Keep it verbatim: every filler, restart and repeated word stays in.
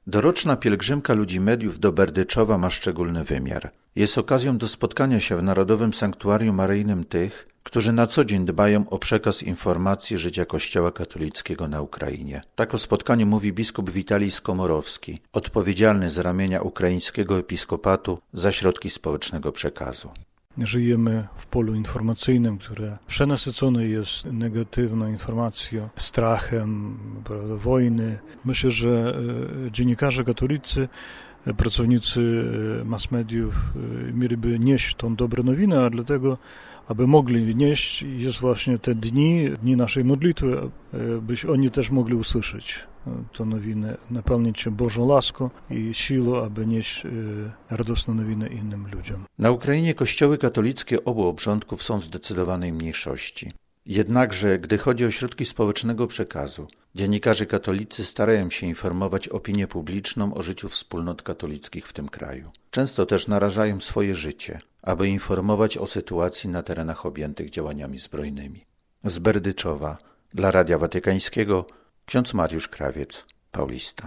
Doroczna pielgrzymka ludzi mediów do Berdyczowa ma szczególny wymiar. Jest okazją do spotkania się w Narodowym Sanktuarium Maryjnym tych, którzy na co dzień dbają o przekaz informacji życia Kościoła katolickiego na Ukrainie. Tak o spotkaniu mówi biskup Witalij Skomorowski, odpowiedzialny z ramienia ukraińskiego episkopatu za środki społecznego przekazu. Żyjemy w polu informacyjnym, które przenasycone jest negatywną informacją, strachem, prawda, wojny. Myślę, że dziennikarze katolicy, pracownicy mass mediów mieliby nieść tą dobrą nowinę, a dlatego, aby mogli nieść, jest właśnie te dni, dni naszej modlitwy, byś oni też mogli usłyszeć tę nowinę, napełnić się Bożą laską i siłą, aby nieść radosną nowinę innym ludziom. Na Ukrainie kościoły katolickie obu obrządków są w zdecydowanej mniejszości. Jednakże, gdy chodzi o środki społecznego przekazu, dziennikarze katolicy starają się informować opinię publiczną o życiu wspólnot katolickich w tym kraju. Często też narażają swoje życie, aby informować o sytuacji na terenach objętych działaniami zbrojnymi. Z Berdyczowa, dla Radia Watykańskiego, ksiądz Mariusz Krawiec, Paulista.